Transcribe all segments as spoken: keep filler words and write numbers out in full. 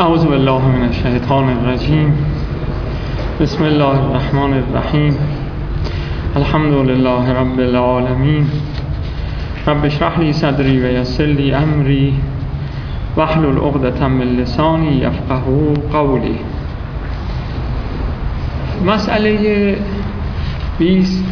اعوذ بالله من الشیطان الرجیم. بسم الله الرحمن الرحیم. الحمد لله رب العالمین. رب اشرح لی صدری و یسر لی امری واحلل عقدة من لسانی یفقهوا قولی. مسئله بیست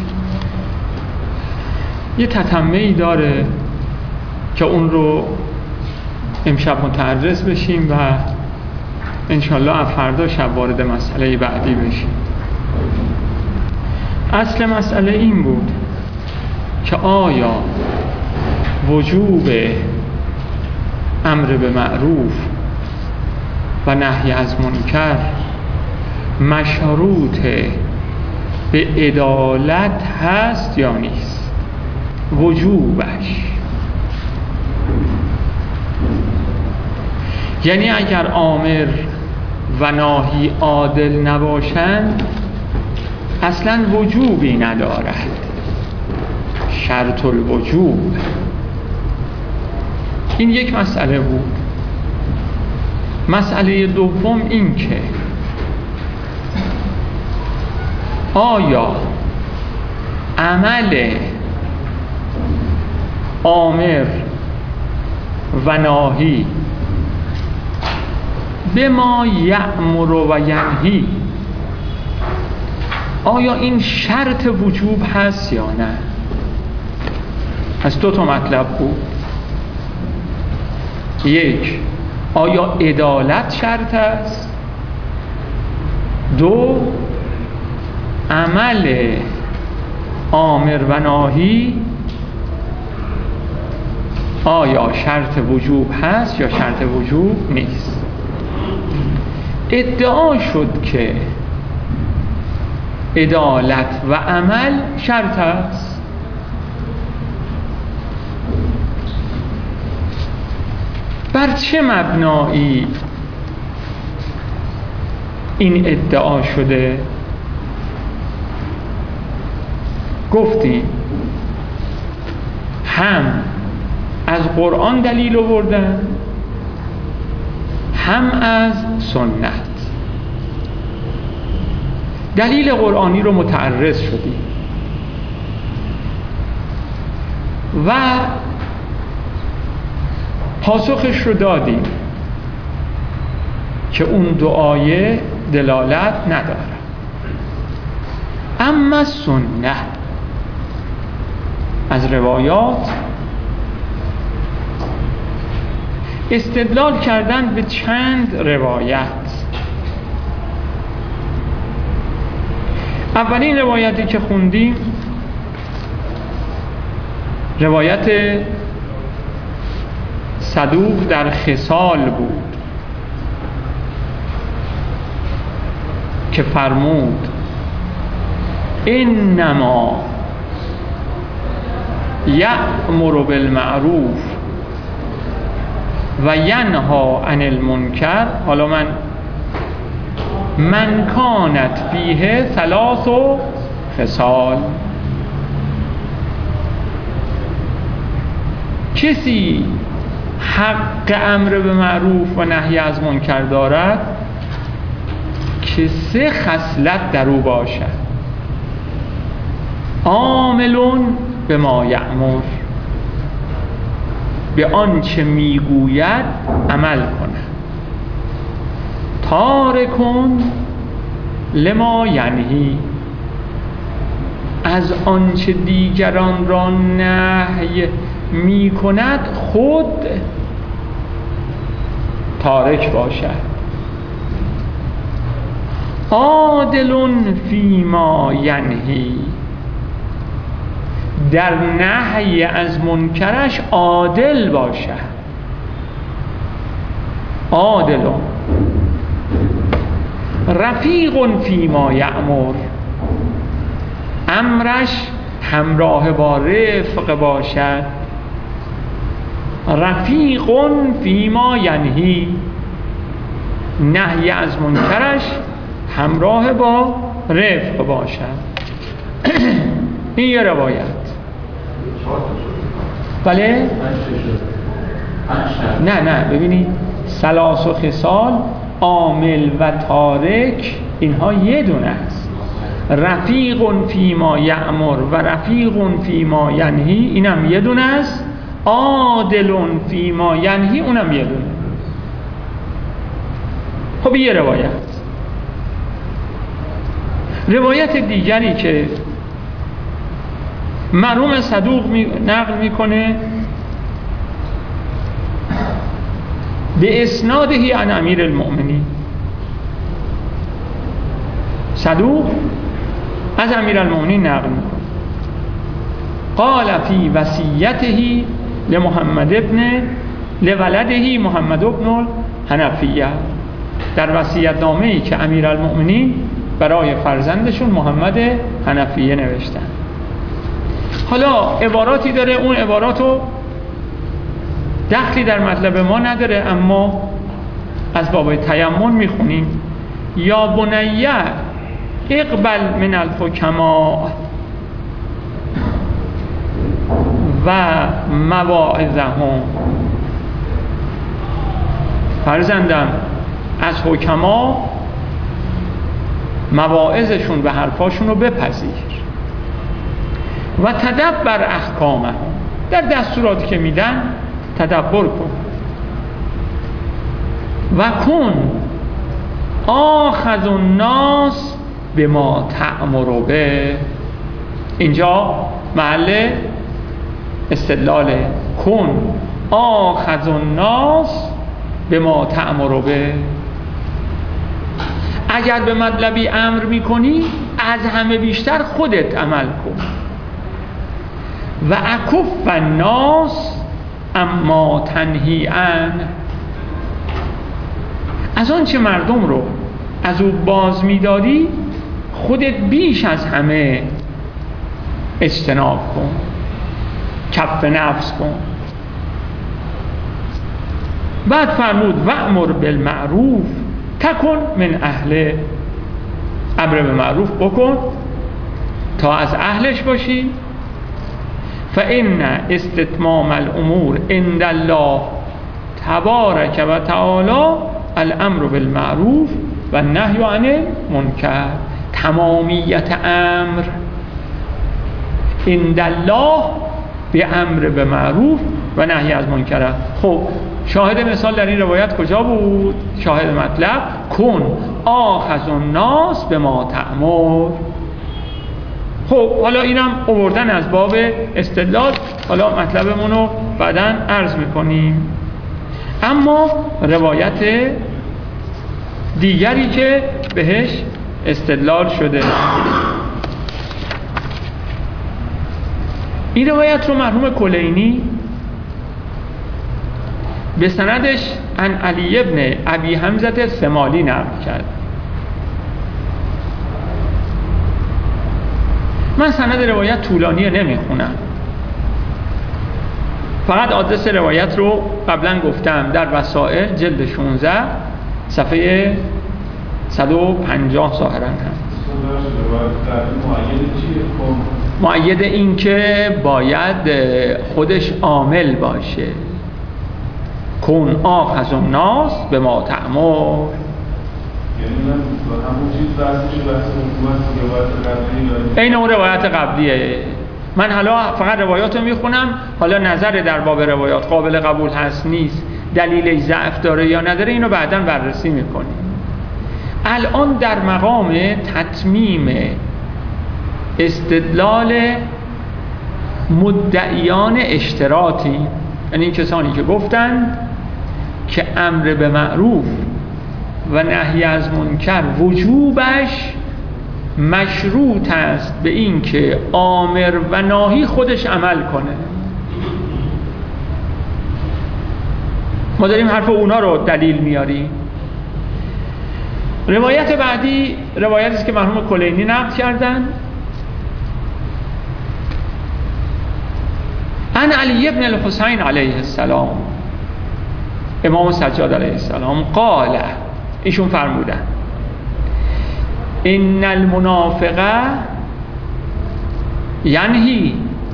یه تتمه‌ای داره که اون رو امشب متعرض بشیم و انشالله از فردا شب وارد مسئله بعدی بشیم. اصل مسئله این بود که آیا وجوب امر به معروف و نهی از منکر مشروط به عدالت هست یا نیست؟ وجوبش یعنی اگر آمر و ناهی عادل نباشند اصلا وجوبی ندارد، شرط الوجوب. این یک مسئله بود. مسئله دوم این که آیا عمل آمر و ناهی به ما یأمر و ینهی آیا این شرط وجوب هست یا نه؟ از دو تا مطلب بود. یک، آیا عدالت شرط است؟ دو، عمل آمر و ناهی آیا شرط وجوب هست یا شرط وجوب نیست؟ ادعا شد که عدالت و عمل شرط است. بر چه مبنایی این ادعا شده؟ گفتیم هم از قرآن دلیل آوردن هم از سنت. دلیل قرآنی رو متعرض شدیم و پاسخش رو دادیم که اون دو آیه دلالت نداره. اما سنت از روایات استدلال کردن به چند روایت. اولین روایتی که خوندیم روایت صدوق در خصال بود که فرمود انما یأمر بالمعروف و ینها عن المنکر. حالا من من کانت فیه ثلاث خصال، کسی حق امر به معروف و نهی از منکر دارد که سه خصلت در او باشد. عاملون به ما یأمر، به آنچه میگوید عمل کنه. تارکون لما ینهی، از آنچه دیگران را نهی می کند خود تارک باشد. عادلون فیما ینهی، در نهی از منکرش عادل باشد. عادلون رفیق فیما یأمر، امرش همراه با رفق باشد. رفیق فیما ینهی، نهی از منکرش همراه با رفق باشد. این یه روایت. بله؟ نه نه ببینید ثلاث و خصال عامل و تارک اینها یه دونه است. رفیق فیما یأمر و رفیق فیما ینهی اینم یه دونه است. عادل فیما ینهی اونم یه دونه. خب یه روایت. روایت دیگری که مرحوم صدوق می نقل میکنه به اسناده عن امیر المؤمنین، صدوق از امیر المؤمنین نقل میکنه قال فی وصیته لمحمد ابن لولده محمد ابن حنفیه، در وصیت نامه‌ای که امیر المؤمنین برای فرزندشون محمد حنفیه نوشتن. حالا عباراتی داره، اون عباراتو دخلی در مطلب ما نداره، اما از باب تیمم میخونیم. یا بنیه اقبل من الحکما و مواعظهم، فرزندم از حکما مواعظشون و حرفاشون رو بپذیر و تدبر احکامهم، در دستوراتی که میدن تدبر کن. و کن آخذ الناس به ما تأمر به، اینجا محل استدلاله. کن آخذ الناس به ما تأمر به، اگر به مطلبی امر میکنی از همه بیشتر خودت عمل کن. و اکف الناس اما تنهی عن، از آن چه مردم رو از او باز می‌داری خودت بیش از همه اجتناب کن، کف نفس کن. بعد فرمود و امر بالمعروف تکن من اهل، امر به معروف بکن تا از اهلش باشی. فإن استتمام الامور عند الله تبارک و تعالی الامر بالمعروف و النهی عن المنکر، تمامیت امر عند الله به امر به معروف و نهی از منکر. خب شاهد مثال در این روایت کجا بود؟ شاهد مطلب کن آخذ الناس به ما تأمر. خب حالا اینم آوردن از باب استدلال، حالا مطلبمون رو بعداً عرض میکنیم. اما روایت دیگری که بهش استدلال شده، این روایت رو مرحوم کلینی به سندش عن علی ابن ابی حمزه سمالی نقل کرد. من سند روایت طولانیه نمیخونم، فقط آدرس روایت رو قبلا گفتم، در وسائل جلد شانزده صفحه صد و پنجاه ظاهرا هست. مؤید این که باید خودش عامل باشه. کن آخذ الناس به ما تأمر، این اون روایت قبلیه. من حالا فقط روایات رو میخونم، حالا نظر در باب روایات قابل قبول هست نیست، دلیل ضعف داره یا نداره، اینو بعداً بررسی میکنیم. الان در مقام تتمیم استدلال مدعیان اشتراطی، یعنی این کسانی که گفتن که امر به معروف و نهی از منکر وجوبش مشروط است به این که آمر و ناهی خودش عمل کنه. ما داریم حرف اونا رو دلیل میاریم. روایت بعدی روایتی است که مرحوم کلینی نقل کردن عن علی ابن الحسین علیه السلام، امام سجاد علیه السلام، قال، ایشون فرمودن ان المنافق ینهی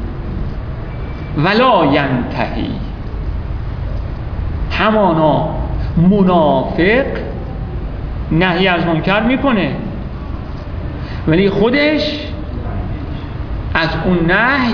ولا ینتهی، همانا منافق نهی از منکر میکنه ولی خودش از اون نهی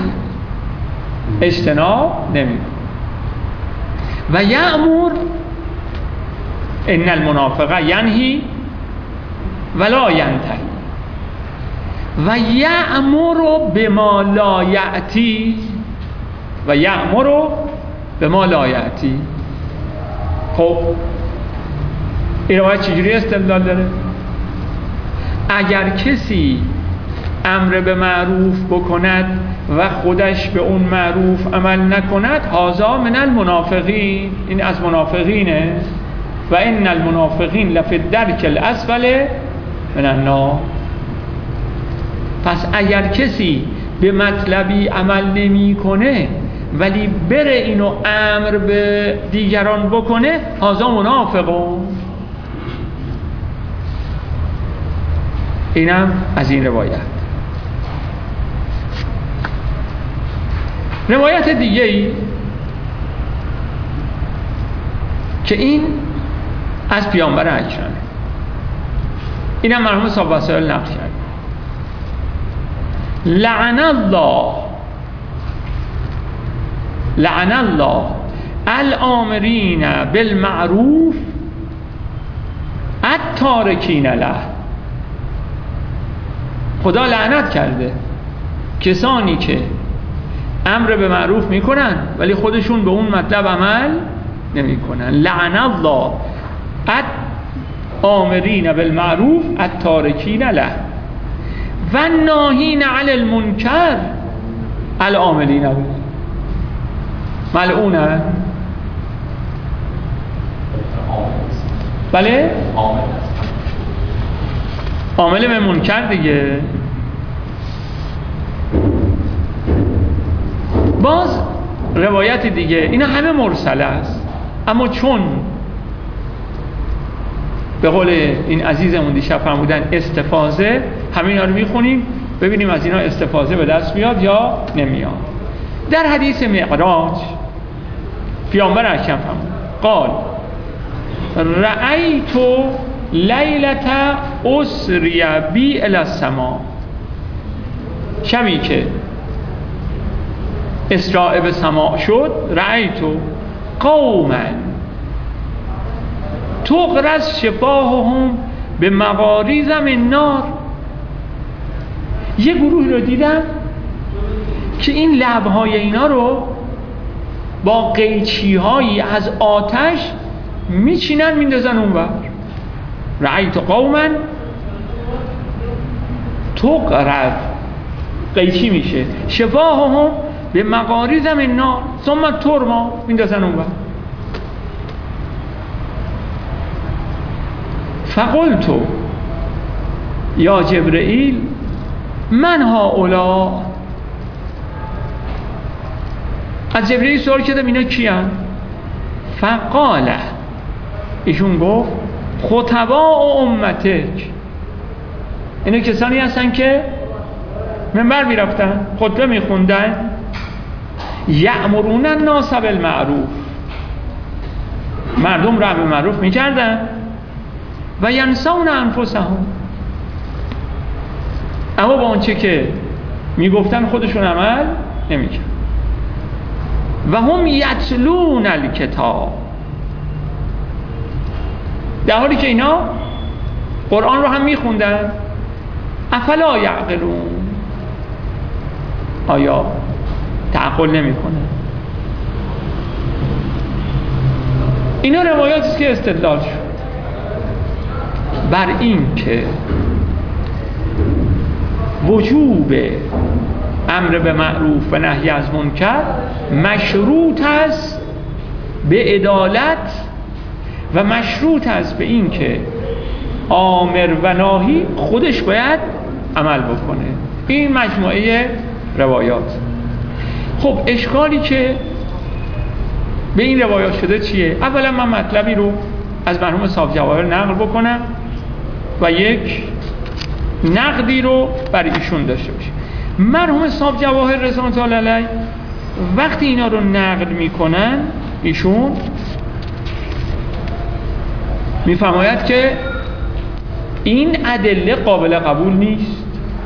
اجتناب نمیکنه. و یأمر، ان المنافق ینهی ولا ینتهی، و یأمر بما لا یأتی، و یأمر بما لا یأتی. خب این روایت چجوری استدلال داره؟ اگر کسی امر به معروف بکند و خودش به اون معروف عمل نکند، هذا من المنافقین، این از منافقینه. و ان المنافقین لفی الدرک الاسفل من النار. پس اگر کسی به مطلبی عمل نمی کنه ولی بره اینو امر به دیگران بکنه، هذا منافقون. اینم از این روایت. روایت دیگه ای که این از پیامبر اکرم، اینم مرحوم صاحب وسائل نقل کرد. لعن الله لعن الله الآمرین بالمعروف التارکین له. خدا لعنت کرده کسانی که امر به معروف میکنن ولی خودشون به اون مطلب عمل نمیکنن. لعن الله الآمرین بالمعروف التارکین له و ناهین علی المنکر العاملین به. ملعونه. بله عامل به منکر دیگه. باز روایت دیگه، اینا همه مرسله است، اما چون به قول این عزیزمون دیشب فرمودن استفاضه، همین ها رو میخونیم ببینیم از اینا استفاضه به دست میاد یا نمیاد. در حدیث معراج پیامبر اکرم فرمود قال رأیت لیلت اسری بی الی السما. شبی که اسراء به سما شد، رأیت قوما تغرز شفاههم به مغاریز من نار. یه گروه رو دیدم که این لبهای اینا رو با قیچی هایی از آتش میچینن میندازن اونور. رأیت قوما تغرز، قیچی میشه، شفاههم به مغاریز من نار ثم ترما، میندازن اونور. فقلت یا جبرئیل من هؤلاء. از جبرئیل سوال کردم اینا کیان؟ فقال، ایشون گفت خطباء امتک. اینا کسانی هستن که منبر میرفتن، خطبه میخوندن، یأمرون الناس بالمعروف، مردم را به معروف میکردن، و ینسون انفسهم، اما با آنچه که میگفتن خودشون عمل نمیکرد. و هم یتلون الکتاب، در حالی که اینا قرآن رو هم میخوندن. افلا یعقلون، آیا تعقل نمیکنه؟ اینا روایاتی است که استدلال شد بر این که وجوب امر به معروف و نهی از منکر مشروط است به عدالت و مشروط است به این که آمر و ناهی خودش باید عمل بکنه. این مجموعه روایات. خب اشکالی که به این روایات شده چیه؟ اولا من مطلبی رو از مرحوم صاحب جواهر نقل بکنم و یک نقدی رو برای ایشون داشته باشیم. مرحوم صاحب جواهر رضوان الله علیه وقتی اینا رو نقد میکنن، ایشون میفرماید که این ادله قابل قبول نیست.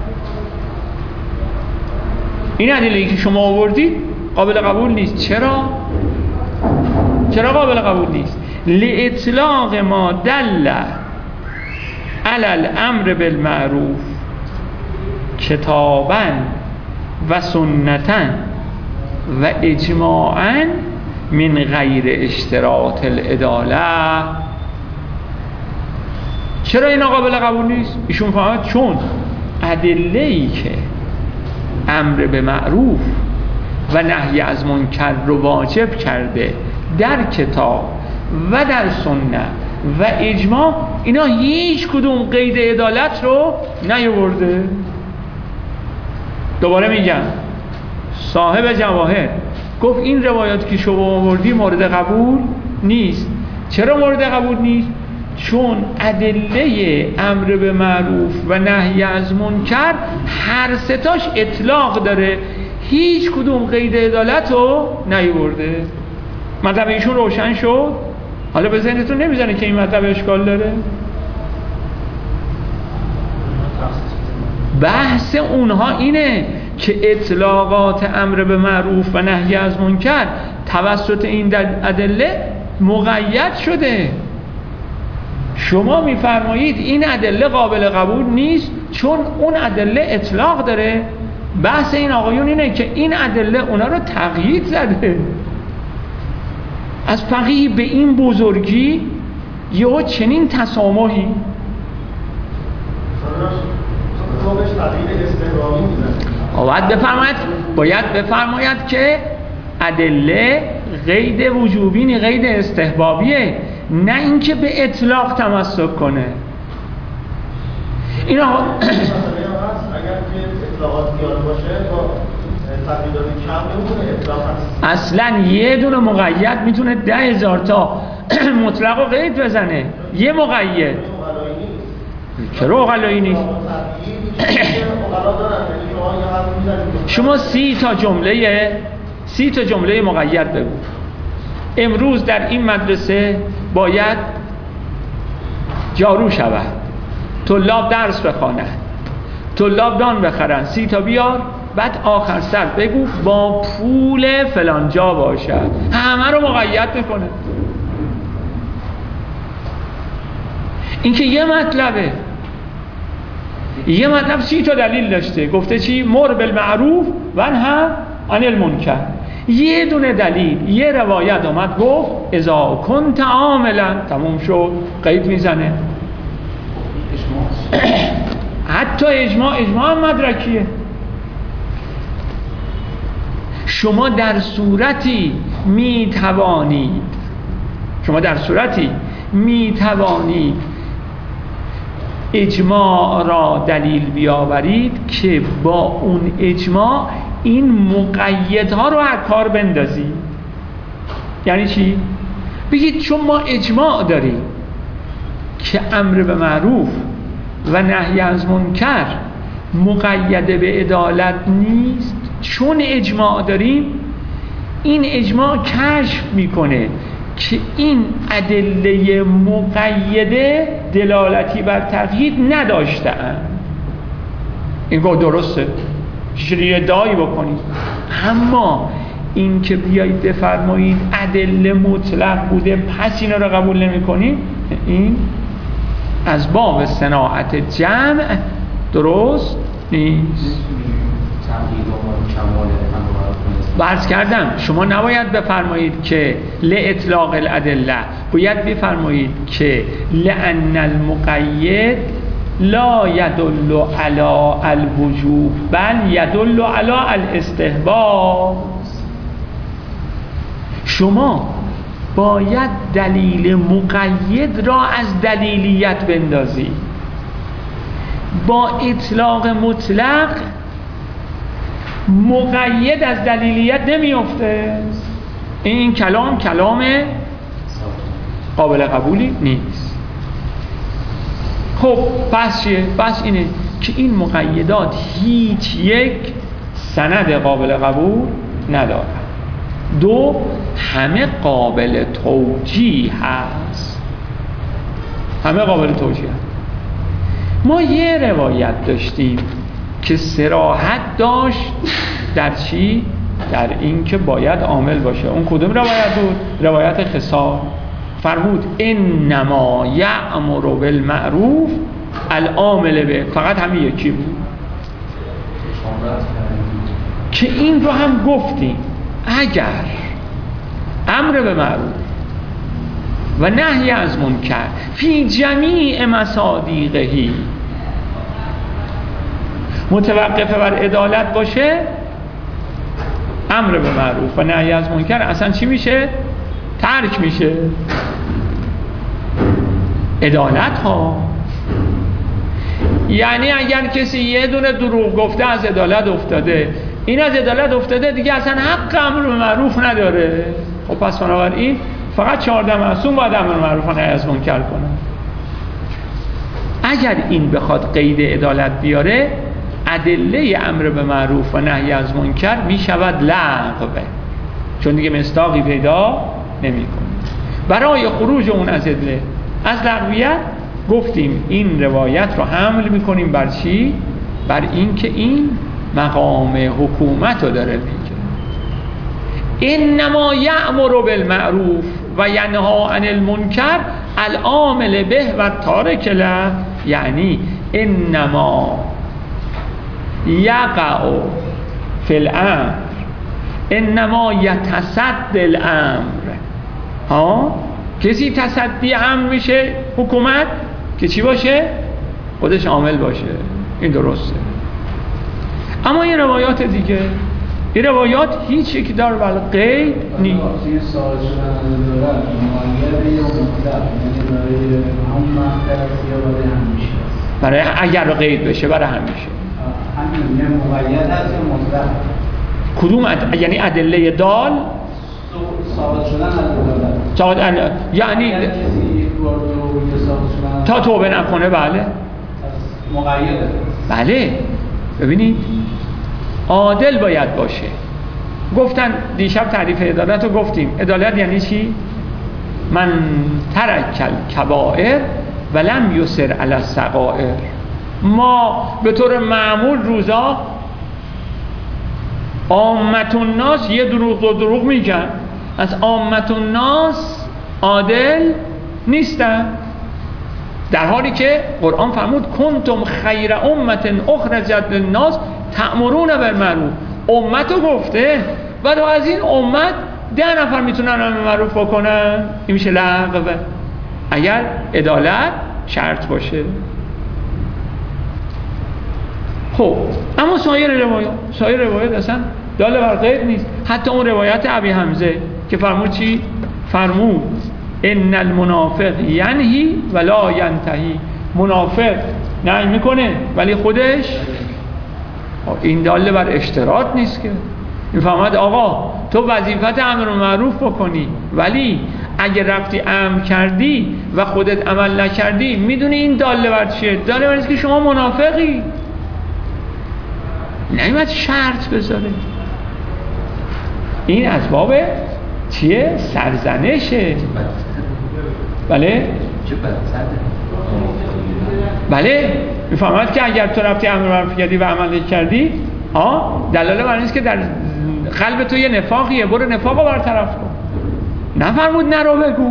این ادله‌ای که شما آوردید قابل قبول نیست. چرا؟ چرا قابل قبول نیست؟ لاطلاق ما دل علی الامر بالمعروف کتابا و سنتا و اجماعا من غیر اشتراط العداله. چرا اینا قابل قبول نیست؟ ایشون فهمد چون ادله‌ای که امر به معروف و نهی از منکر رو واجب کرده در کتاب و در سنت و اجماع، اینا هیچ کدوم قید عدالت رو نیاورده. دوباره میگم صاحب جواهر گفت این روایات که شما آوردی مورد قبول نیست. چرا مورد قبول نیست؟ چون ادله امر به معروف و نهی از منکر هر ستاش اطلاق داره، هیچ کدوم قید عدالت رو نیاورده. مطلب ایشون روشن شد؟ حالا به ذهنتون نمیزنه که این مطلب اشکال داره؟ بحث اونها اینه که اطلاقات امر به معروف و نهی از منکر توسط این ادله مقید شده. شما میفرمایید این ادله قابل قبول نیست چون اون ادله اطلاق داره. بحث این آقایون اینه که این ادله اونا رو تقیید زده. از فقیه به این بزرگی یهو چنین تسامحی باید بفرماید باید بفرماید که ادله قید وجوبی نی قید استحبابیه، نه اینکه به اطلاق تمسک کنه. اینا اگر که اطلاقات زیاد باشه با تقییدات کم نمیتونه اطلاق هست. اصلا یه دونه مقید میتونه ده هزار تا مطلق و قید بزنه. یه مقید چرا اقلایی نیست؟ شما سی تا جمله سی تا جمله مقید بگو. امروز در این مدرسه باید جارو شود، طلاب درس بخوانند، طلاب نان بخرن، سی تا بیار. بعد آخر سر بگو با پول فلان جا باشد. همه رو مقید میکنه. این که یه مطلبه. یه مطلب سی تا دلیل داشته. گفته چی؟ مر بالمعروف و نهی عن المنکر. یه دونه دلیل، یه روایت اومد گفت اذا کنت عاملا، تموم شد. قید میزنه. حتی اجماع اجماع هم مدرکیه. شما در صورتی می توانید شما در صورتی می توانید اجماع را دلیل بیاورید که با اون اجماع این مقیدها رو از کار بندازید. یعنی چی؟ بگید چون ما اجماع داریم که امر به معروف و نهی از منکر مقید به عدالت نیست، چون اجماع داریم این اجماع کشف میکنه که این ادله مقیده دلالتی بر تقیید نداشته‌اند. این گفت درسته، چجوری ادعایی بکنید؟ اما این که بیایید بفرمایید ادله مطلق بوده پس اینا رو قبول نمی‌کنید، این از باب صناعت جمع درست نیست. عرض کردم شما نباید بفرمایید که لاطلاق الادله، باید بفرمایید که لأن المقید لا يدل على الوجوب بل يدل على الاستحباب. شما باید دلیل مقید را از دلیلیت بندازید. با اطلاق مطلق مقید از دلیلیت نمیفته. این کلام کلام قابل قبولی نیست. خب پس چیه؟ پس اینه که این مقیدات هیچ یک سند قابل قبول ندارد. دو، همه قابل توجیه هست. همه قابل توجیه هست. ما یه روایت داشتیم که صراحت داشت در چی؟ در این که باید عامل باشه. اون کدوم روایت بود؟ روایت خصال. فرمود انما یأمر بالمعروف العامل به، فقط همین یکی بود که این رو هم گفتیم اگر امر به معروف و نهی از منکر فی جمیع مصادیقه متوقف بر عدالت باشه، امر به معروف و نهی از منکر اصلا چی میشه؟ ترک میشه. عدالت ها یعنی اگر کسی یه دونه دروغ گفته از عدالت افتاده، این از عدالت افتاده دیگه اصلا حق امر به معروف نداره. خب پس بنابراین فقط چهارده معصوم باید امر به معروف و نهی از منکر کنن. اگر این بخواد قید عدالت بیاره، ادله امر به معروف و نهی از منکر می شود لغو، چون دیگه مصداقی پیدا نمی کنه. برای خروج اون از ادله از لغویت گفتیم این روایت رو حمل می کنیم بر چی؟ بر این که این مقام حکومت رو داره میگه. انما یأمر بالمعروف و ینها عن المنکر العامل به و تارک له، یعنی انما یقع فی الامر انما یتصدی الامر. ها کسی تصدی امر میشه حکومت که چی باشه؟ خودش عامل باشه. این درسته. اما این روایات دیگه، این روایات هیچ یک دار بل قید نیست. برای اگر قید بشه برای همیشه. همین مقید هست یا مطلق؟ کدوم اد... یعنی ادله دال ثابت شدن از ثابت یعنی تا توبه نکنه. بله مقیده. بله ببینید عادل باید باشه. گفتن دیشب تعریف عدالت رو گفتیم. عدالت یعنی چی؟ من ترک الکبائر ولم یسر علی الصغائر. ما به طور معمول روزا عامت الناس یه دروغ دو دروغ میگن، از عامت الناس عادل نیستن، در حالی که قرآن فرمود کنتم خیر امت اخرجت للناس تأمرون بالمعروف. امت رو گفته ولی از این امت ده نفر میتونن امر معروف بکنن. این میشه لغو اگر عدالت شرط باشه. خب اما سایر روایات سایر روایات اصلا داله بر قید نیست. حتی اون روایت ابی حمزه که فرمود چی؟ فرمود ان المنافق ینهی ولا ینتهی. منافق نهی میکنه ولی خودش، این داله بر اشتراط نیست که. این فرمود آقا تو وظیفت امر معروف بکنی ولی اگه رفتی امر کردی و خودت عمل نکردی، میدونی این داله بر چیه؟ داله بر اینه که شما منافقی. نمیاد شرط بذاره. این از باب چیه؟ سرزنشه. بله؟ بله میفهمد که اگر تو رفتی امر معروف کردی و عمل کردی، ها دلاله بر اینه که در قلب تو یه نفاقیه، برو نفاقو برطرف کن. نفرمود نرو بگو.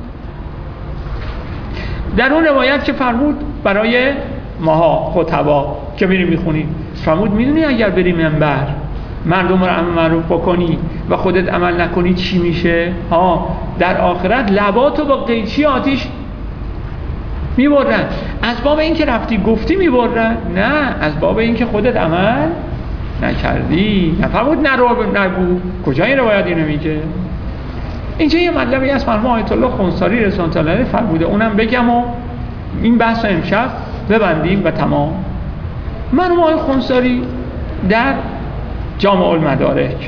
در اون روایت که فرمود برای ماها خطبا که میریم میخونیم، فرمود میدونی اگر بری منبر مردم رو امر معروف بکنی و خودت عمل نکنی چی میشه؟ ها در آخرت لباتو با قیچی آتیش میبرن. از باب این که رفتی گفتی میبرن؟ نه، از باب این که خودت عمل نکردی. نفرمود نرو نگو. کجا این روایت اینو میگه؟ اینجا یه مطلبی از مرحوم آیت الله خنثاری رضوان الله علیه فرموده، اونم بگم و این بحث رو امشب ببندیم و تمام. مرحوم آیت خنثاری در جامع المدارک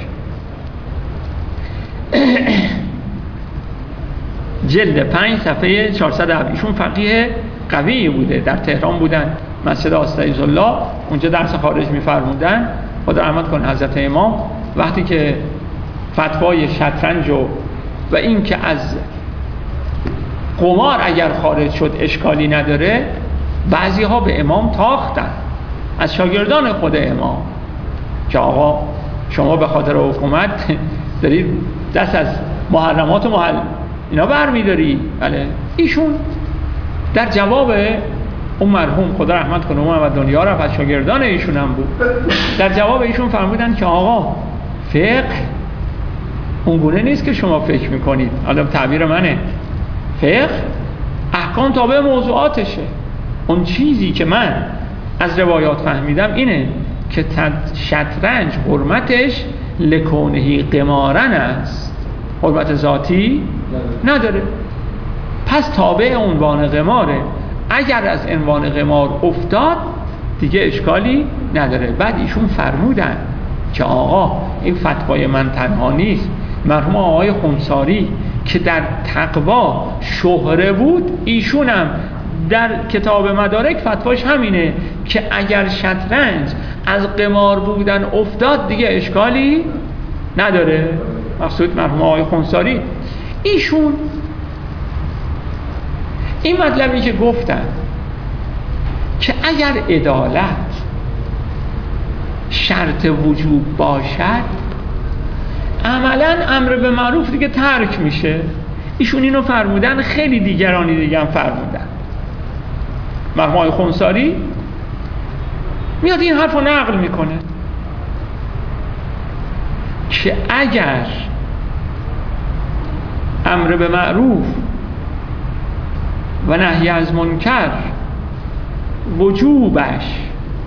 جلد پنج صفحه چهارصد و هفت، ایشون فقیه قوی بوده، در تهران بودن، مسجد استایز الله اونجا درس خارج می‌فرمودن. خدا رحمت کنه حضرت امام، وقتی که فتوای شطرنج و و این که از قمار اگر خارج شد اشکالی نداره، بعضی ها به امام تاختن، از شاگردان خود امام، که آقا شما به خاطر حکومت دارید دست از محرمات و محل اینا برمیداری. بله. ایشون در جواب اون مرحوم خدا رحمت کنه اون و دنیا رفت، از شاگردان ایشون هم بود، در جواب ایشون فرمودن که آقا فقه اونگونه نیست که شما فکر میکنید. حالا تعبیر منه، فقه احکام تابع موضوعاتشه. اون چیزی که من از روایات فهمیدم اینه که شطرنج حرمتش لکونهی قمارن است، حرمت ذاتی نداره، پس تابع عنوان قماره. اگر از عنوان قمار افتاد دیگه اشکالی نداره. بعد ایشون فرمودن که آقا این فتوای من تنها نیست، مرحوم آقای خمساری که در تقوا شهره بود، ایشونم در کتاب مدارک فتواش همینه که اگر شطرنج از قمار بودن افتاد دیگه اشکالی نداره. مقصود مرحوم آقای خمساری. ایشون این مطلبی که گفتن که اگر عدالت شرط وجوب باشد عملا امر به معروف دیگه ترک میشه. ایشون اینو فرمودن، خیلی دیگرانی دیگه هم فرمودن. مرحوم آقای خمساری میاد این حرف رو نقل میکنه که اگر امر به معروف و نهی از منکر وجوبش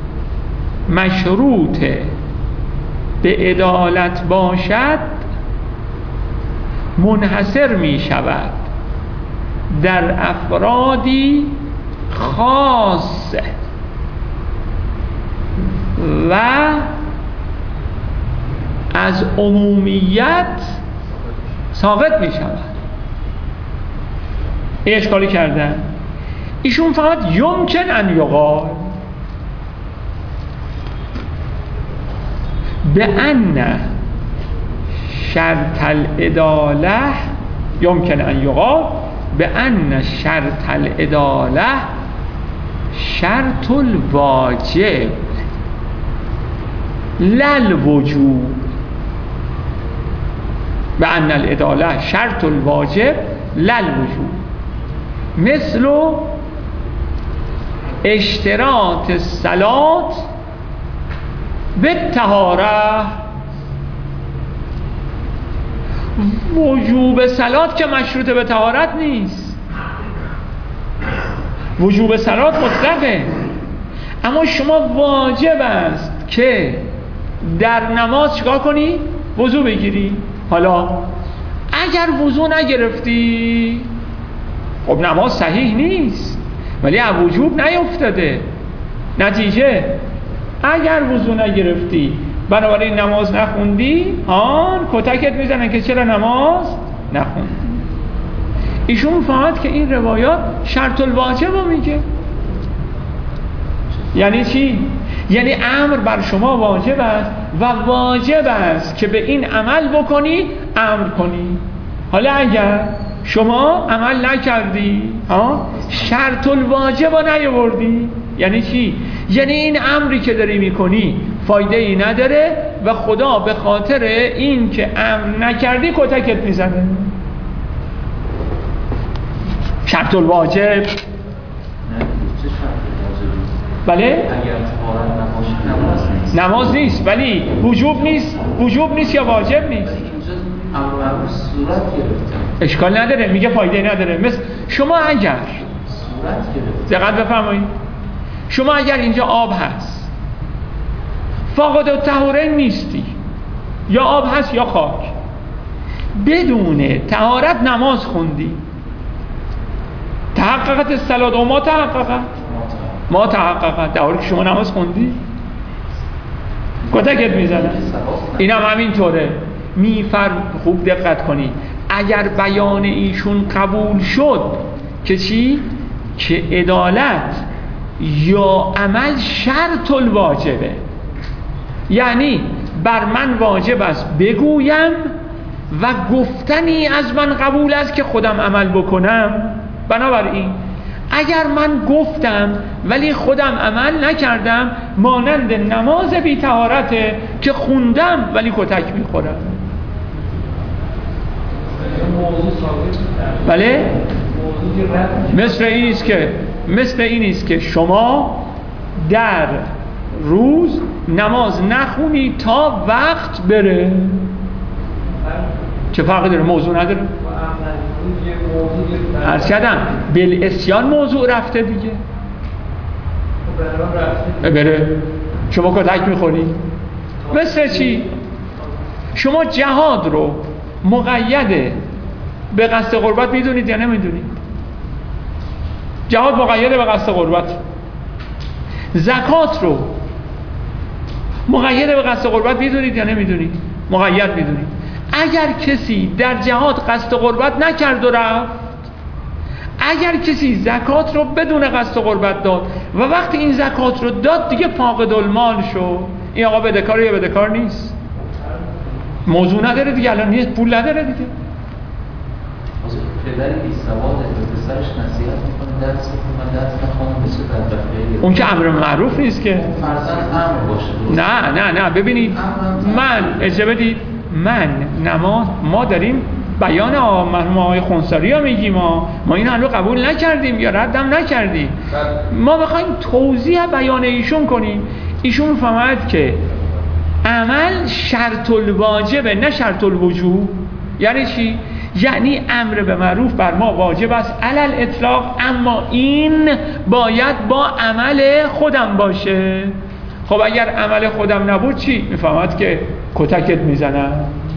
مشروط به عدالت باشد منحصر می شود در افرادی خاص و از عمومیت ساقط می شود. اشکالی کردن ایشون فقط یمکن ان یقال به ان شرط العداله یمکن ان یقال به ان شرط العداله شرط الواجب لل وجوب، به ان العداله شرط الواجب لل وجوب، مثل اشتراط الصلاة بالطهارة. وجوب صلات که مشروط به طهارت نیست، وجوب صلات مطلقه، اما شما واجب است که در نماز چیکار کنی؟ وضو بگیری. حالا اگر وضو نگرفتی خب نماز صحیح نیست، ولی از وجوب نیفتاده. نتیجه اگر وضو نگرفتی بنابراین نماز نخوندی، آن کتکت میزنن که چرا نماز نخوندی. ایشون فهمد که این روایات شرط الواجب رو میگه. یعنی چی؟ یعنی امر بر شما واجب است و واجب است که به این عمل بکنی، امر کنی. حالا اگر شما عمل نکردی، ها شرط الواجب رو نیاوردی، یعنی چی؟ یعنی این امری که داری میکنی فایده ای نداره و خدا به خاطر این که امر نکردی کتکت میزنه. شرط الواجب بله؟ اگر طهارت نباشه نماز نیست. نماز نیست، ولی وجوب نیست. وجوب نیست یا واجب نیست. اینجا امر معروف صورت گرفته. اشکال نداره، میگه فایده نداره. مثل شما اگر صورت گرفته. دقت بفرمایید، شما اگر اینجا آب هست، فاقد الطهورین نیستی، یا آب هست یا خاک، بدون طهارت نماز خوندی، تحققت الصلاة و ما تحققت ما تحققت، در حالی که شما نماز خوندی کتکت میزنن. این هم همینطوره. میفر خوب دقت کنی، اگر بیان ایشون قبول شد که چی؟ که عدالت یا عمل شرط الواجبه، یعنی بر من واجب است بگویم و گفتنی از من قبول است که خودم عمل بکنم. بنابراین اگر من گفتم ولی خودم عمل نکردم مانند نماز بی طهارته که خوندم ولی کتک میخورم. بله؟ مثل این است که مثل این است که شما در روز نماز نخونی تا وقت بره. چه فرقی داره؟ موضوع نداره. عرض کردم بالعصیان موضوع رفته دیگه. بره شما کتک میخوری. مثل چی؟ شما جهاد رو مقید به قصد قربت میدونید یا نمیدونید؟ جهاد مقید به قصد قربت. زکات رو مقید به قصد قربت میدونید یا نمیدونید؟ مقید میدونید. اگر کسی در جهاد قصد قربت نکرد و رفت، اگر کسی زکات رو بدون قصد قربت داد و وقتی این زکات رو داد دیگه فاقد المال شد، این آقا بدهکار یا بدهکار نیست؟ موضوع نداره دیگه، الان نیست، پول نداره دیگه. پدر بی سواد به پسرش نصیحت میکنه درس بخونه، درس نخونه بشه بدبختی. اون که امر معروف نیست که. فرزند امر باشه. نه نه نه ببینید من اجازه بدید، من نماز ما داریم بیان مرحوم آقای خونساری ها میگیم، ما ما این هنوز قبول نکردیم یا ردم نکردیم. ما بخوایم توضیح بیان ایشون کنیم، ایشون فهمد که عمل شرط الواجبه نه شرط الوجوب. یعنی چی؟ یعنی امر به معروف بر ما واجب است علل اطلاق، اما این باید با عمل خودم باشه. خب اگر عمل خودم نبود چی؟ میفهمد که کتکت میزنن.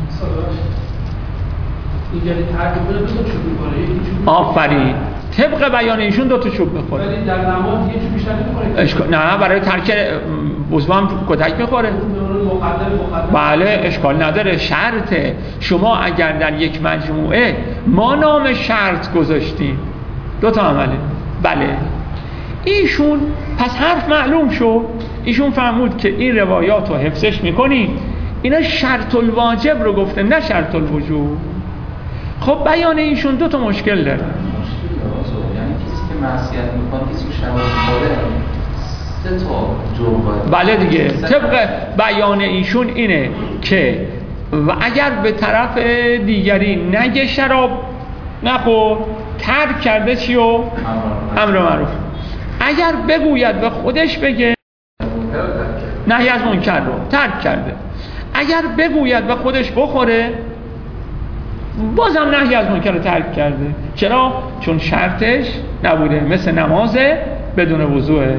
آفرین، طبق بیان ایشون دو تا چوب میخوره. ولی در نماز یه چوب بیشتر نمیخوره. نه برای ترک عضو هم کتک میخوره. بله اشکال نداره، شرطه. شما اگر در یک مجموعه ما نام شرط گذاشتیم دو تا عمله، بله ایشون پس حرف معلوم شد، ایشون فهمود که این روایات رو حفظش میکنی، اینا شرط الواجب رو گفته نه شرط الوجوب. خب بیان ایشون دو تا مشکل داره. مشکل یعنی کسی که معصیت میکنه، کسی که شراب میخوره سه تا جرم. بله دیگه، طبق بیان ایشون اینه که و اگر به طرف دیگری نگه شراب نخور، ترک کرده چی و امر معروف. اگر بگوید و خودش بگه نهی از منکر رو ترک کرده، اگر بگوید و خودش بخوره بازم نهی از منکر رو ترک کرده. چرا؟ چون شرطش نبوده، مثل نماز بدون وضوءه.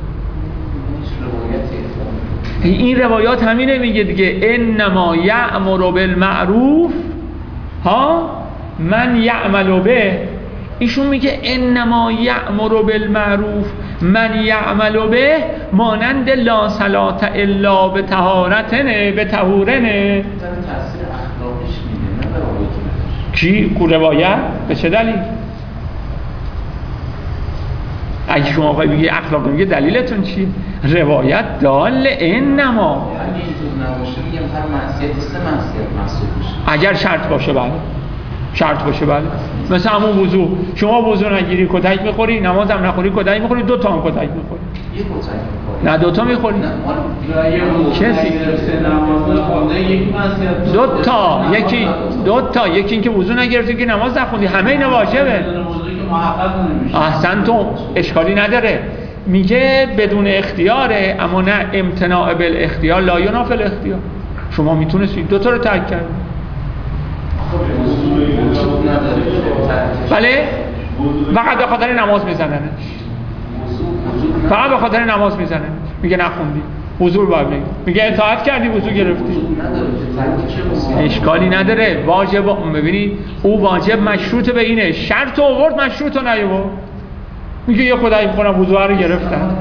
این روایات همینه میگه دیگه، انما یأمر بالمعروف ها من یعمل به. ایشون میگه انما یأمر بالمعروف من یعمل به مانند لا صلاة الا به طهارتنه، به طهورنه. تاثیر اخلاقیش میده نه روایتش. کی کو روایت؟ به چه دلیل؟ اگه شما آقای بگی اخلاق میگه دلیلتون چی؟ روایت دال انما. یعنی اینطور نباشه میگم هر معصیتی سه معصیت محسوب میشه. اگر شرط باشه بله. شرط باشه بله. مثل همون وضو، شما وضو نگیری کتک میخوری، نماز هم نخوری کتک میخوری، دو تا هم کتک میخوری. یه کتک میخوری. نه دو تا میخوری. کسی دو تا، یکی دو تا، یکی اینکه وضو نگرفتی که نماز نخوندی، همه اینا واجبه. احسن تو اشکالی نداره. میگه بدون اختیاره، اما نه امتناع بالاختیار لا ینافی الاختیار. شما میتونستید دو تا رو ترک کنید. بله فقط به خاطر نماز میزننش، فقط به خاطر نماز میزنن، میگه نخوندی وضو باید بگی، میگه اطاعت کردی وضو گرفتی، اشکالی نداره. واجب ببینید او واجب مشروط به اینه، شرط آورد مشروط رو نیاورد، میگه یه خدایی میخونم وضو رو گرفتن.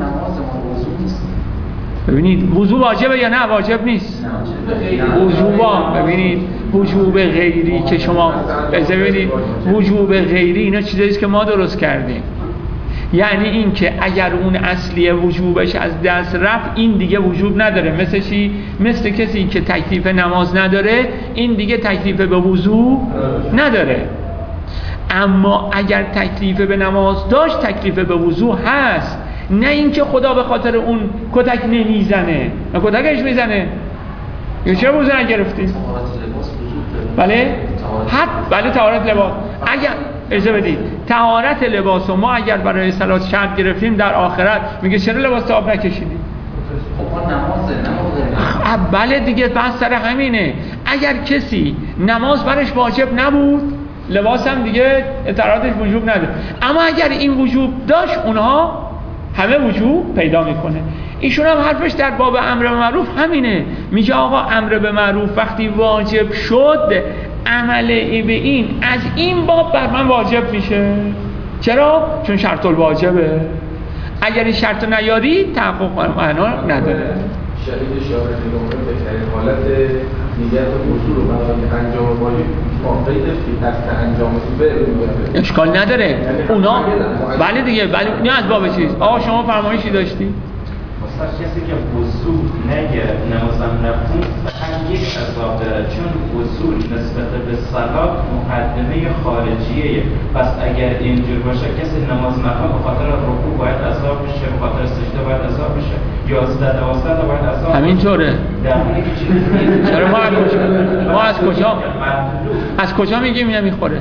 ببینید وضو واجبه یا نه واجب نیست؟ وجوبا ببینید وجوب غیری که شما ببینید وجوب غیری اینا چیزاییست که ما درست کردیم. یعنی این که اگر اون اصلی وجوبش از دست رفت این دیگه وجوب نداره. مثل چی؟ مثل کسی که تکلیف نماز نداره این دیگه تکلیف به وضو نداره. اما اگر تکلیف به نماز داشت تکلیف به وضو هست، نه اینکه خدا به خاطر اون کتک نمیزنه، نه کتکش میزنه. یا چرا وضو نگرفتی؟ بله؟ حد بله طهارت لباس. اگر اجازه بدید طهارت لباس و ما اگر برای صلات شرط گرفتیم در آخرت میگه چرا لباس آب نکشیدی؟ خب نمازه نمازه بله دیگه بحث سر همینه. اگر کسی نماز برش واجب نبود لباس هم دیگه طهارتش وجوب نداره، اما اگر این وجوب داشت اونها همه وجوب پیدا میکنه. ایشون هم حرفش در باب امر به معروف همینه، میگه آقا امر به معروف وقتی واجب شد عمل به این از این باب بر من واجب میشه. چرا؟ چون شرط الواجبه. اگر این شرط نیاری تحقق معنا نداره. شهید شاهد نمره بهترین حالت نیت وضو رو برای انجام واجب واقعی داشتی دست انجام فعل اشکال نداره اونا. بله دیگه بله نه از باب چیز. آقا شما فرمایشی داشتی؟ مثلا کسی که وضو نگه نمازم نخون فقط یک عذاب داره، چون وضو نسبت به صلات مقدمه خارجیه. پس اگر اینجور باشه کسی نماز نخون به خاطر رکوع باید عذاب بشه، به خاطر سجده باید عذاب بشه، یازده دوازده تا باید عذاب. همینطوره. در حالی که چیزی چرا ما از کجا ما از کجا از کجا میگیم اینا میخوره؟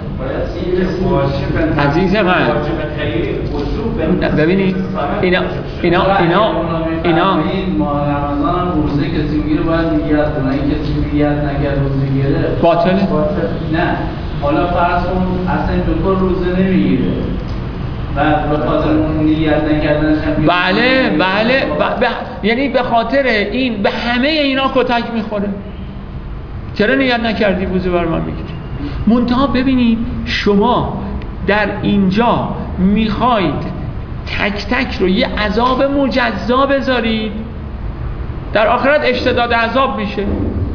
عزیز من ببینید اینا اینا اینا اینا ماه رمضان هم روزه کسی میگیره باید نیت کنه، این کسی نیت نکرد روزه گیره باطله؟ نه حالا فرض کن اصلا دکتر روزه نمیگیره بعد به خاطر اون نیت نکردنش هم بله بله ب... ب... یعنی به خاطر این به همه اینا کتک میخوره. چرا نیت نکردی وضو بر من میگیری؟ منتها ببینید شما در اینجا میخواید تک تک رو یه عذاب مجزا بذارید، در آخرت اشتداد عذاب میشه.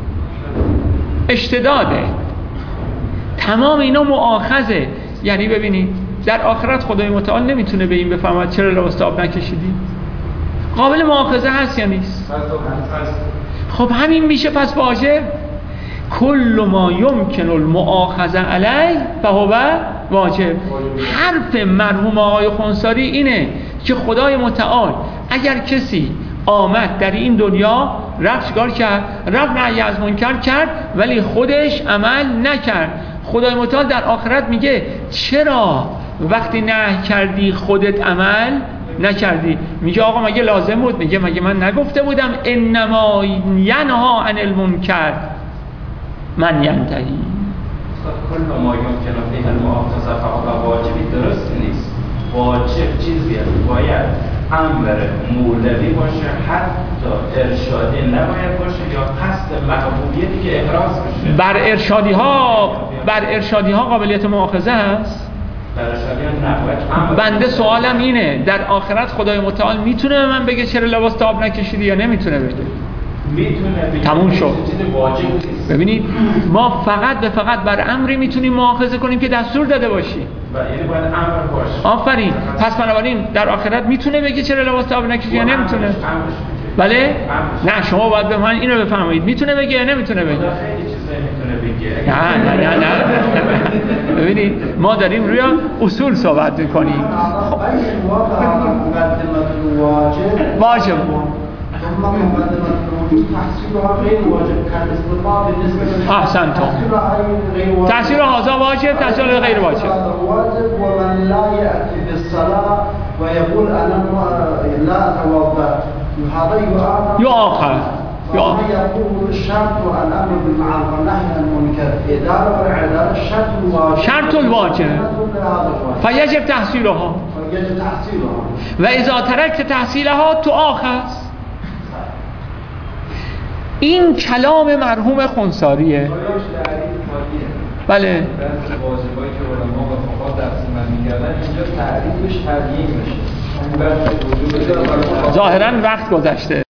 اشتداده تمام اینا مؤاخذه. یعنی ببینید در آخرت خدای متعال نمیتونه به این بفهمد چرا لباس آب نکشیدی. قابل مؤاخذه هست یا نیست؟ خب همین میشه پس واجب. کل ما یمکن المؤاخذه علیه فهو واجب. حرف مرحوم آقای خونساری اینه که خدای متعال اگر کسی آمد در این دنیا رفت چیکار کرد؟ رفت نهی از منکر کرد ولی خودش عمل نکرد. خدای متعال در آخرت میگه چرا وقتی نهی کردی خودت عمل نکردی؟ میگه آقا مگه لازم بود؟ میگه مگه من نگفته بودم انما ینها عن المنکر من ینتهی. کل ما یمکن فیه المؤاخذه فهو واجبی درست نیست. واجب چیزی است باید امر مولوی باشه، حتی ارشادی نباید باشه یا قصد محبوبیتی که احراز بشه. بر ارشادی ها بر ارشادی ها قابلیت مؤاخذه هست؟ بر ارشادی ها نباید. بنده سوالم اینه در آخرت خدای متعال میتونه به من بگه چرا لباس آب نکشیدی یا نمیتونه بگه؟ میتونه. تموم شد. ببینید ما فقط به فقط بر امری میتونیم مؤاخذه کنیم که دستور داده باشی. یعنی باید امر باشه. آفرین. پس بنابراین در آخرت میتونه بگه چرا لباس آب نکشیدی یا نمیتونه؟ بله؟ نه شما باید به من اینو بفرمایید میتونه بگه یا نمیتونه بگه؟ خیلی چیزایی میتونه بگه. نه نه نه نه. ببینید ما داریم روی اصول صحبت میکنیم. واجب ثم مقدمة الوجود تحصيلها غير واجب كالاستطاعة بالنسبة أحسنتم. تحصيل هذا واجب تحصيل غير واجب. واجب ومن لا يأتي بالصلاة ويقول أنا لا أتوضأ هذا يؤاخذ. ومن يقول الشرط والأمر بالمعروف والنهي عن المنكر إدارة والعدالة شرط الواجب. شرط الواجب. فيجب تحصيلها. فيجب تحصيلها. وإذا تركت تحصيلها تؤاخذ. این کلام مرحوم خونساریه. بله. واجبایی که علما و فقها تقسیم می‌کردن اینجا تعریفش تبیین میشه. ظاهراً وقت گذشته.